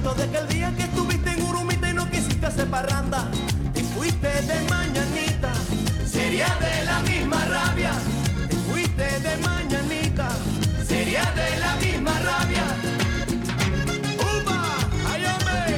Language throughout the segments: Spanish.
acuerdo de aquel día que estuviste en Urumita y no quisiste hacer parranda. Te fuiste de mañanita, sería de la misma rabia. Te fuiste de mañanita, sería de la misma rabia. ¡Upa! ¡Ay, hombre!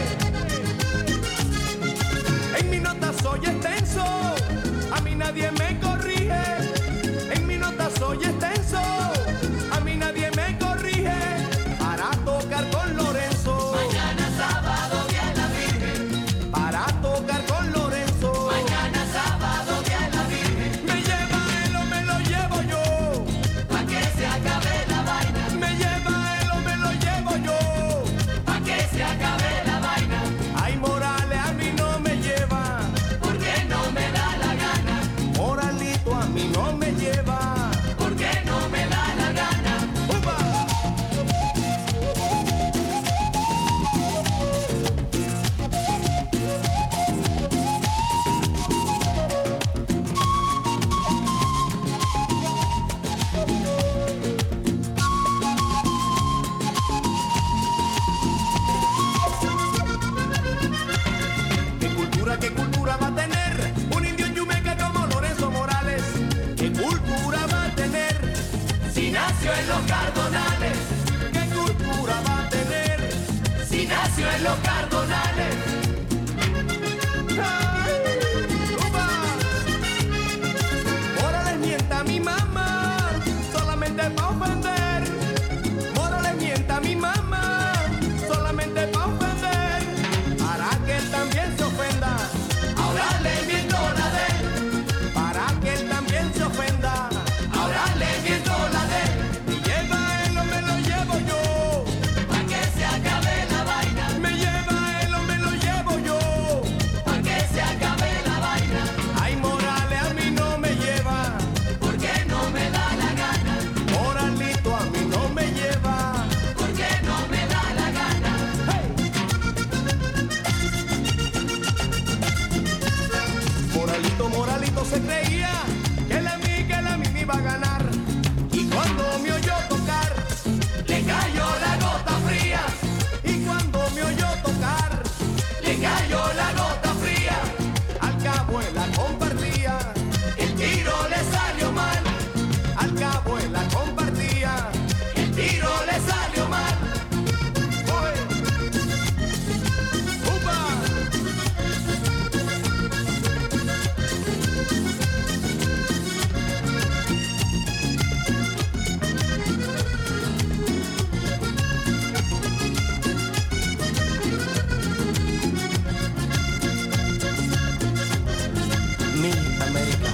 En mi nota soy extenso, a mí nadie me corrige. En mi nota soy extenso, a mí nadie me corrige. Para tocar con Lorenzo, Mañana sábado viene la Virgen. para tocar con Lorenzo. Mañana sábado viene la Virgen. Me lleva él o me lo llevo yo. Pa' que se acabe la vaina. Me lleva él o me lo llevo yo. Pa' que se acabe la vaina. Ay, Morales a mí no me lleva. Porque no me da la gana. Moralito a mí no me lleva. Porque no me da la gana. ¡Upa! ¿Qué cultura va a tener un indio en Yumeca como Lorenzo Morales? ¿Qué cultura va a tener Si nació en los Cardonales. ¿Qué cultura va a tener? Si nació en los Cardonales. ¡Ay! ¡Upa! Morales mienta a mi mamá solamente pa' ofender. Morales mienta a mi mamá solamente pa' ofender. Para que él también se ofenda. Ahora le miento la de él. Para que él también se ofenda. Ahora le miento la de él. Me lleva él o me lo llevo yo. Pa' que se acabe la vaina. Me lleva él o me lo llevo yo. Pa' que se acabe la vaina. Ay, Morales a mí no me lleva. Porque no me da la gana. Moralito a mí no me lleva. Porque no me da la gana. ¡Hey! Moralito se creía que la mí me iba a ganar. Y cuando me oyó tocar, Le cayó la gota fría. y cuando me oyó tocar, Le cayó la gota fría. al cabo él la compartía. El tiro le salió mal. Al cabo él la compartía. El tiro le salió mal. ¡Oye! ¡Upa! Mi América.